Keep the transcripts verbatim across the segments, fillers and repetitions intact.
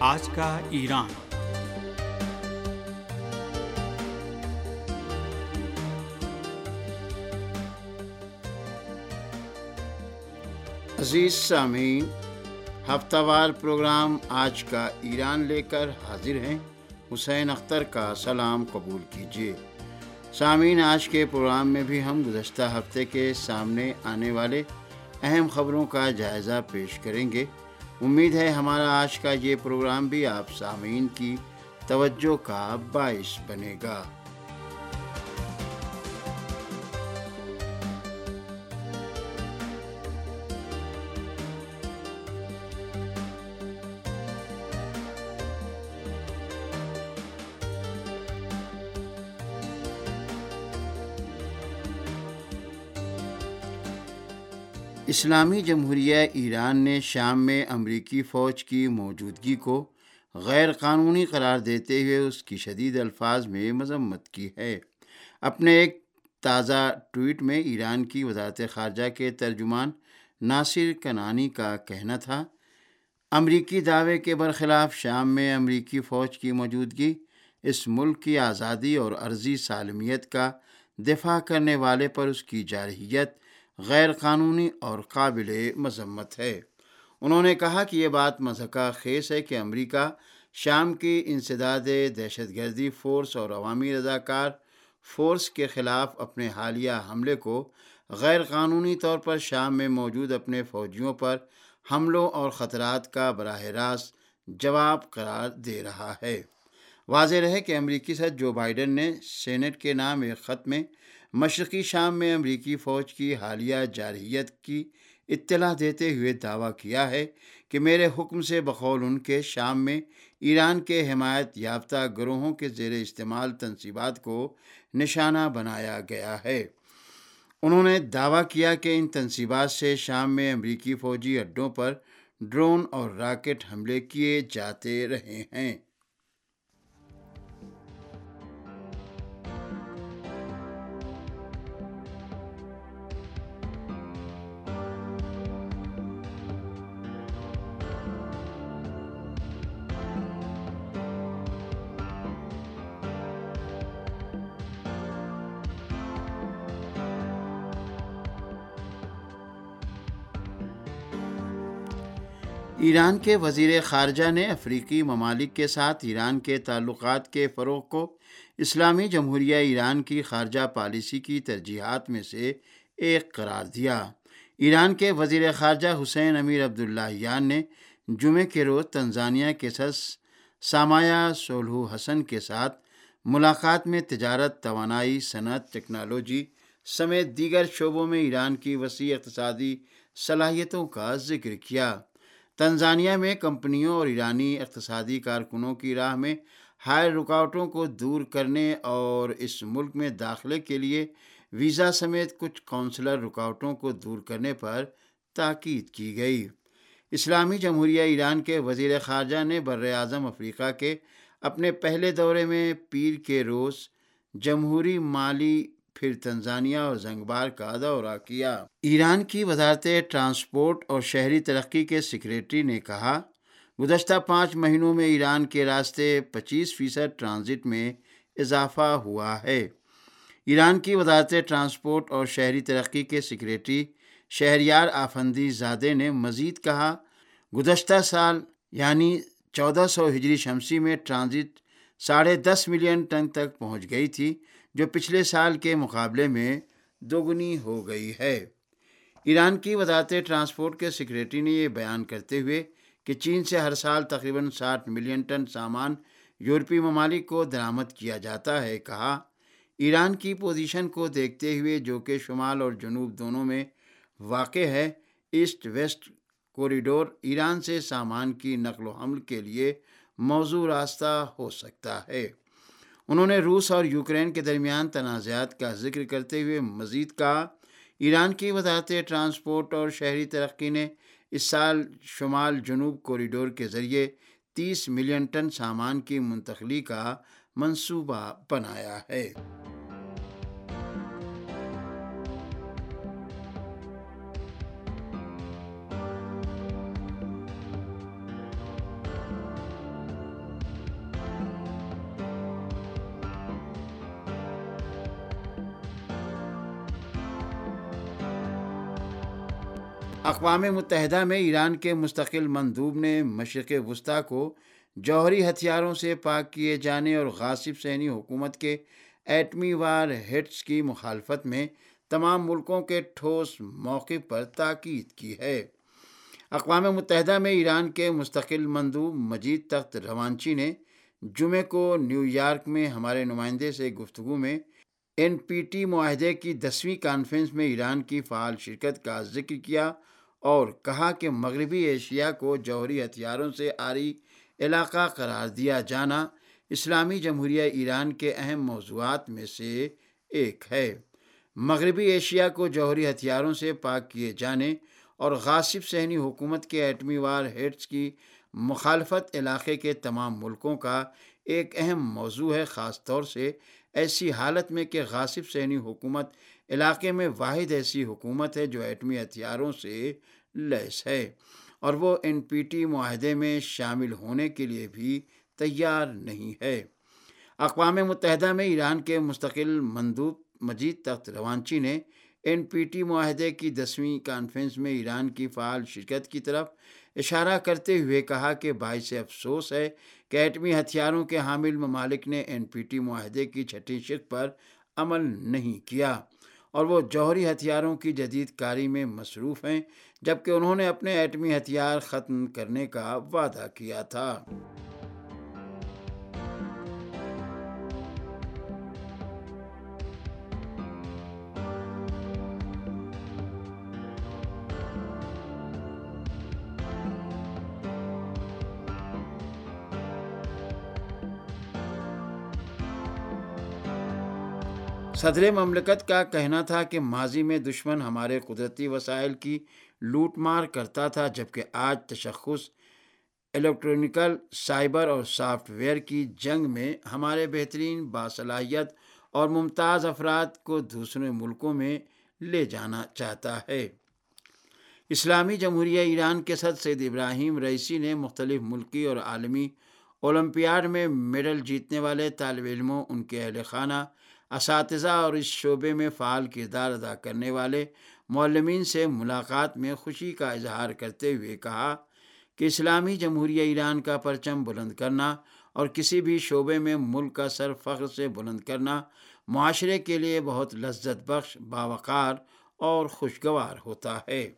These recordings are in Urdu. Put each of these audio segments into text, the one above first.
آج کا ایران۔ عزیز سامعین، ہفتہ وار پروگرام آج کا ایران لے کر حاضر ہیں۔ حسین اختر کا سلام قبول کیجیے۔ سامعین، آج کے پروگرام میں بھی ہم گزشتہ ہفتے کے سامنے آنے والے اہم خبروں کا جائزہ پیش کریں گے۔ امید ہے ہمارا آج کا یہ پروگرام بھی آپ سامعین کی توجہ کا باعث بنے گا۔ اسلامی جمہوریہ ایران نے شام میں امریکی فوج کی موجودگی کو غیر قانونی قرار دیتے ہوئے اس کی شدید الفاظ میں مذمت کی ہے۔ اپنے ایک تازہ ٹویٹ میں ایران کی وزارت خارجہ کے ترجمان ناصر کنعانی کا کہنا تھا، امریکی دعوے کے برخلاف شام میں امریکی فوج کی موجودگی اس ملک کی آزادی اور عرضی سالمیت کا دفاع کرنے والے پر اس کی جارحیت غیر قانونی اور قابل مذمت ہے۔ انہوں نے کہا کہ یہ بات مضحکہ خیز ہے کہ امریکہ شام کی انسداد دہشت گردی فورس اور عوامی رضاکار فورس کے خلاف اپنے حالیہ حملے کو غیر قانونی طور پر شام میں موجود اپنے فوجیوں پر حملوں اور خطرات کا براہ راست جواب قرار دے رہا ہے۔ واضح رہے کہ امریکی صدر جو بائیڈن نے سینٹ کے نام ایک خط میں مشرقی شام میں امریکی فوج کی حالیہ جارحیت کی اطلاع دیتے ہوئے دعویٰ کیا ہے کہ میرے حکم سے بقول ان کے شام میں ایران کے حمایت یافتہ گروہوں کے زیر استعمال تنصیبات کو نشانہ بنایا گیا ہے۔ انہوں نے دعویٰ کیا کہ ان تنصیبات سے شام میں امریکی فوجی اڈوں پر ڈرون اور راکٹ حملے کیے جاتے رہے ہیں۔ ایران کے وزیر خارجہ نے افریقی ممالک کے ساتھ ایران کے تعلقات کے فروغ کو اسلامی جمہوریہ ایران کی خارجہ پالیسی کی ترجیحات میں سے ایک قرار دیا۔ ایران کے وزیر خارجہ حسین امیر عبداللہیان نے جمعے کے روز تنزانیہ کے صدر سامایا سولہو حسن کے ساتھ ملاقات میں تجارت، توانائی، صنعت، ٹیکنالوجی سمیت دیگر شعبوں میں ایران کی وسیع اقتصادی صلاحیتوں کا ذکر کیا۔ تنزانیہ میں کمپنیوں اور ایرانی اقتصادی کارکنوں کی راہ میں حائل رکاوٹوں کو دور کرنے اور اس ملک میں داخلے کے لیے ویزا سمیت کچھ قونصلر رکاوٹوں کو دور کرنے پر تاکید کی گئی۔ اسلامی جمہوریہ ایران کے وزیر خارجہ نے بر اعظم افریقہ کے اپنے پہلے دورے میں پیر کے روز جمہوری مالی پھر تنزانیہ اور زنگبار کا دورہ کیا۔ ایران کی وزارت ٹرانسپورٹ اور شہری ترقی کے سیکریٹری نے کہا، گزشتہ پانچ مہینوں میں ایران کے راستے پچیس فیصد ٹرانزٹ میں اضافہ ہوا ہے۔ ایران کی وزارت ٹرانسپورٹ اور شہری ترقی کے سیکریٹری شہریار آفندی زادے نے مزید کہا، گزشتہ سال یعنی چودہ سو ہجری شمسی میں ٹرانزٹ ساڑھے دس ملین ٹن تک پہنچ گئی تھی، جو پچھلے سال کے مقابلے میں دوگنی ہو گئی ہے۔ ایران کی وزارت ٹرانسپورٹ کے سیکریٹری نے یہ بیان کرتے ہوئے کہ چین سے ہر سال تقریباً ساٹھ ملین ٹن سامان یورپی ممالک کو درآمد کیا جاتا ہے، کہا، ایران کی پوزیشن کو دیکھتے ہوئے جو کہ شمال اور جنوب دونوں میں واقع ہے، ایسٹ ویسٹ کوریڈور ایران سے سامان کی نقل و حمل کے لیے موزوں راستہ ہو سکتا ہے۔ انہوں نے روس اور یوکرین کے درمیان تنازعات کا ذکر کرتے ہوئے مزید کہا، ایران کی وزارت ٹرانسپورٹ اور شہری ترقی نے اس سال شمال جنوب کوریڈور کے ذریعے تیس ملین ٹن سامان کی منتقلی کا منصوبہ بنایا ہے۔ اقوام متحدہ میں ایران کے مستقل مندوب نے مشرق وسطیٰ کو جوہری ہتھیاروں سے پاک کیے جانے اور غاصب صہیونی حکومت کے ایٹمی وار ہیٹس کی مخالفت میں تمام ملکوں کے ٹھوس موقف پر تاکید کی ہے۔ اقوام متحدہ میں ایران کے مستقل مندوب مجید تخت روانچی نے جمعے کو نیو یارک میں ہمارے نمائندے سے گفتگو میں این پی ٹی معاہدے کی دسویں کانفرنس میں ایران کی فعال شرکت کا ذکر کیا اور کہا کہ مغربی ایشیا کو جوہری ہتھیاروں سے عاری علاقہ قرار دیا جانا اسلامی جمہوریہ ایران کے اہم موضوعات میں سے ایک ہے۔ مغربی ایشیا کو جوہری ہتھیاروں سے پاک کیے جانے اور غاصب صہیونی حکومت کے ایٹمی وار ہیٹس کی مخالفت علاقے کے تمام ملکوں کا ایک اہم موضوع ہے، خاص طور سے ایسی حالت میں کہ غاصب صہیونی حکومت علاقے میں واحد ایسی حکومت ہے جو ایٹمی ہتھیاروں سے لیس ہے اور وہ این پی ٹی معاہدے میں شامل ہونے کے لیے بھی تیار نہیں ہے۔ اقوام متحدہ میں ایران کے مستقل مندوب مجید تخت روانچی نے این پی ٹی معاہدے کی دسویں کانفرنس میں ایران کی فعال شرکت کی طرف اشارہ کرتے ہوئے کہا کہ باعث افسوس ہے کہ ایٹمی ہتھیاروں کے حامل ممالک نے این پی ٹی معاہدے کی چھٹی شق پر عمل نہیں کیا اور وہ جوہری ہتھیاروں کی جدید کاری میں مصروف ہیں، جبکہ انہوں نے اپنے ایٹمی ہتھیار ختم کرنے کا وعدہ کیا تھا۔ صدر مملکت کا کہنا تھا کہ ماضی میں دشمن ہمارے قدرتی وسائل کی لوٹ مار کرتا تھا، جبکہ آج تشخص، الیکٹرونیکل، سائبر اور سافٹ ویئر کی جنگ میں ہمارے بہترین، باصلاحیت اور ممتاز افراد کو دوسرے ملکوں میں لے جانا چاہتا ہے۔ اسلامی جمہوریہ ایران کے صدر سید ابراہیم رئیسی نے مختلف ملکی اور عالمی اولمپیاڈ میں میڈل جیتنے والے طالب علموں، ان کے اہل خانہ، اساتذہ اور اس شعبے میں فعال کردار ادا کرنے والے معلمین سے ملاقات میں خوشی کا اظہار کرتے ہوئے کہا کہ اسلامی جمہوریہ ایران کا پرچم بلند کرنا اور کسی بھی شعبے میں ملک کا سر فخر سے بلند کرنا معاشرے کے لیے بہت لذت بخش، باوقار اور خوشگوار ہوتا ہے۔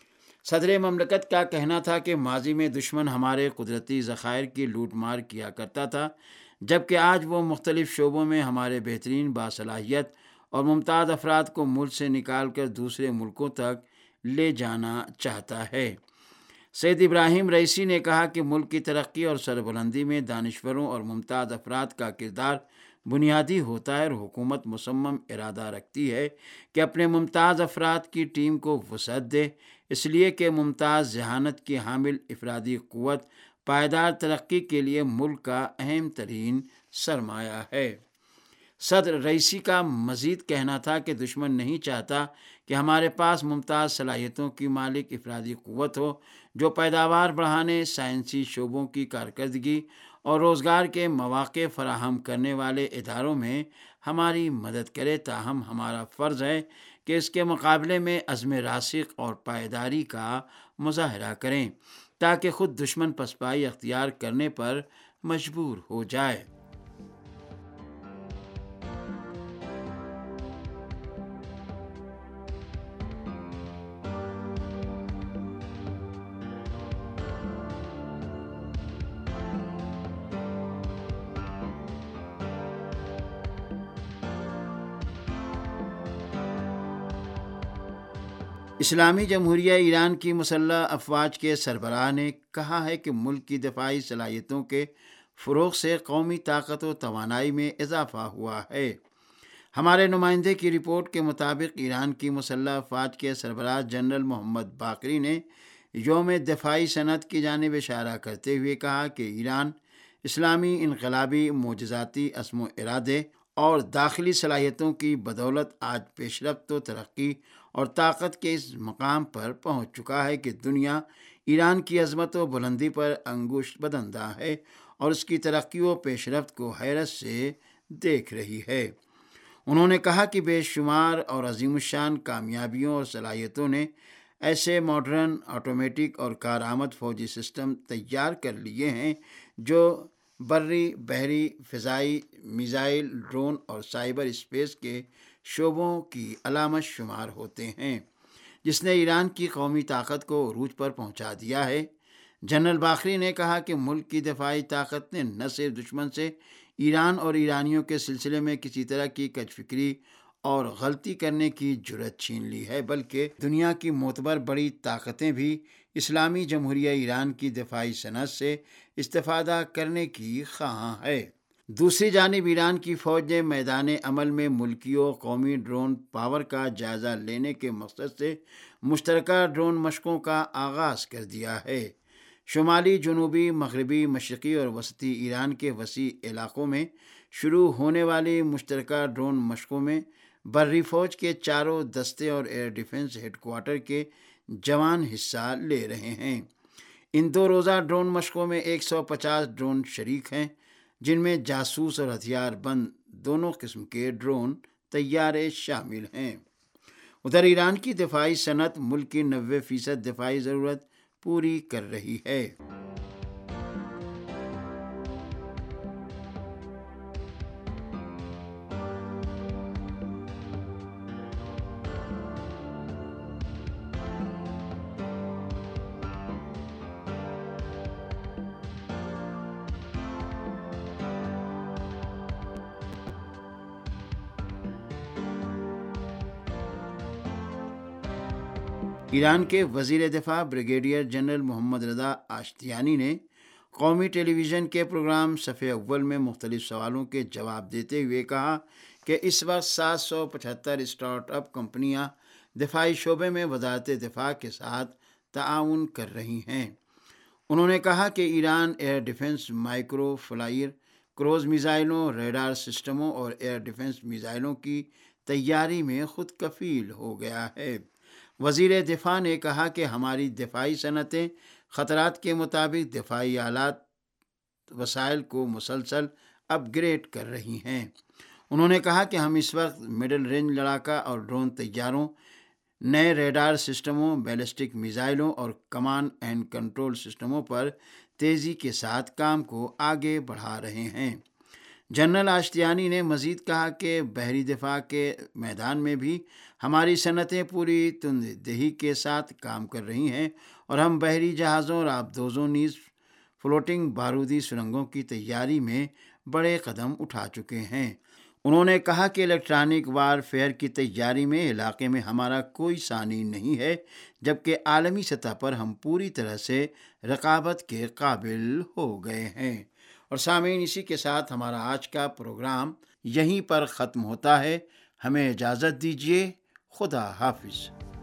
صدر مملکت کا کہنا تھا کہ ماضی میں دشمن ہمارے قدرتی ذخائر کی لوٹ مار کیا کرتا تھا، جبکہ آج وہ مختلف شعبوں میں ہمارے بہترین، باصلاحیت اور ممتاز افراد کو ملک سے نکال کر دوسرے ملکوں تک لے جانا چاہتا ہے۔ سید ابراہیم رئیسی نے کہا کہ ملک کی ترقی اور سربلندی میں دانشوروں اور ممتاز افراد کا کردار بنیادی ہوتا ہے اور حکومت مصمم ارادہ رکھتی ہے کہ اپنے ممتاز افراد کی ٹیم کو وسعت دے، اس لیے کہ ممتاز ذہانت کی حامل افرادی قوت پائیدار ترقی کے لیے ملک کا اہم ترین سرمایہ ہے۔ صدر رئیسی کا مزید کہنا تھا کہ دشمن نہیں چاہتا کہ ہمارے پاس ممتاز صلاحیتوں کی مالک افرادی قوت ہو جو پیداوار بڑھانے، سائنسی شعبوں کی کارکردگی اور روزگار کے مواقع فراہم کرنے والے اداروں میں ہماری مدد کرے۔ تاہم ہمارا فرض ہے کہ اس کے مقابلے میں عزم راسخ اور پائیداری کا مظاہرہ کریں تاکہ خود دشمن پسپائی اختیار کرنے پر مجبور ہو جائے۔ اسلامی جمہوریہ ایران کی مسلح افواج کے سربراہ نے کہا ہے کہ ملک کی دفاعی صلاحیتوں کے فروغ سے قومی طاقت و توانائی میں اضافہ ہوا ہے۔ ہمارے نمائندے کی رپورٹ کے مطابق ایران کی مسلح افواج کے سربراہ جنرل محمد باقری نے یوم دفاعی صنعت کی جانب اشارہ کرتے ہوئے کہا کہ ایران اسلامی انقلابی معجزاتی عزم و ارادے اور داخلی صلاحیتوں کی بدولت آج پیش رفت و ترقی اور طاقت کے اس مقام پر پہنچ چکا ہے کہ دنیا ایران کی عظمت و بلندی پر انگشت بدندہ ہے اور اس کی ترقی و پیش رفت کو حیرت سے دیکھ رہی ہے۔ انہوں نے کہا کہ بے شمار اور عظیم الشان کامیابیوں اور صلاحیتوں نے ایسے ماڈرن آٹومیٹک اور کارآمد فوجی سسٹم تیار کر لیے ہیں جو بری، بحری، فضائی، میزائل، ڈرون اور سائبر اسپیس کے شعبوں کی علامت شمار ہوتے ہیں، جس نے ایران کی قومی طاقت کو عروج پر پہنچا دیا ہے۔ جنرل باقری نے کہا کہ ملک کی دفاعی طاقت نے نہ صرف دشمن سے ایران اور ایرانیوں کے سلسلے میں کسی طرح کی کج فکری اور غلطی کرنے کی جرات چھین لی ہے، بلکہ دنیا کی معتبر بڑی طاقتیں بھی اسلامی جمہوریہ ایران کی دفاعی صنعت سے استفادہ کرنے کی خواہاں ہے۔ دوسری جانب ایران کی فوج نے میدان عمل میں ملکی و قومی ڈرون پاور کا جائزہ لینے کے مقصد سے مشترکہ ڈرون مشقوں کا آغاز کر دیا ہے۔ شمالی، جنوبی، مغربی، مشرقی اور وسطی ایران کے وسیع علاقوں میں شروع ہونے والی مشترکہ ڈرون مشقوں میں بری فوج کے چاروں دستے اور ایئر ڈیفنس ہیڈ کوارٹر کے جوان حصہ لے رہے ہیں۔ ان دو روزہ ڈرون مشقوں میں ایک سو پچاس ڈرون شریک ہیں، جن میں جاسوس اور ہتھیار بند دونوں قسم کے ڈرون طیارے شامل ہیں۔ ادھر ایران کی دفاعی صنعت ملک کی نوے فیصد دفاعی ضرورت پوری کر رہی ہے۔ ایران کے وزیر دفاع بریگیڈیئر جنرل محمد رضا آشتیانی نے قومی ٹیلی ویژن کے پروگرام صفحے اول میں مختلف سوالوں کے جواب دیتے ہوئے کہا کہ اس وقت سات سو پچہتر اسٹارٹ اپ کمپنیاں دفاعی شعبے میں وزارت دفاع کے ساتھ تعاون کر رہی ہیں۔ انہوں نے کہا کہ Iran air defence micro flyer cruise میزائلوں، ریڈار سسٹموں اور ایئر ڈیفنس میزائلوں کی تیاری میں خود کفیل ہو گیا ہے۔ وزیر دفاع نے کہا کہ ہماری دفاعی صنعتیں خطرات کے مطابق دفاعی آلات وسائل کو مسلسل اپ گریڈ کر رہی ہیں۔ انہوں نے کہا کہ ہم اس وقت مڈل رینج لڑاکا اور ڈرون طیاروں، نئے ریڈار سسٹموں، بیلسٹک میزائلوں اور کمانڈ اینڈ کنٹرول سسٹموں پر تیزی کے ساتھ کام کو آگے بڑھا رہے ہیں۔ جنرل آشتیانی نے مزید کہا کہ بحری دفاع کے میدان میں بھی ہماری صنعتیں پوری تند دہی کے ساتھ کام کر رہی ہیں اور ہم بحری جہازوں اور آبدوزوں نیز فلوٹنگ بارودی سرنگوں کی تیاری میں بڑے قدم اٹھا چکے ہیں۔ انہوں نے کہا کہ الیکٹرانک وار فیئر کی تیاری میں علاقے میں ہمارا کوئی ثانی نہیں ہے، جبکہ عالمی سطح پر ہم پوری طرح سے رقابت کے قابل ہو گئے ہیں۔ اور سامعین، اسی کے ساتھ ہمارا آج کا پروگرام یہیں پر ختم ہوتا ہے۔ ہمیں اجازت دیجیے۔ خدا حافظ۔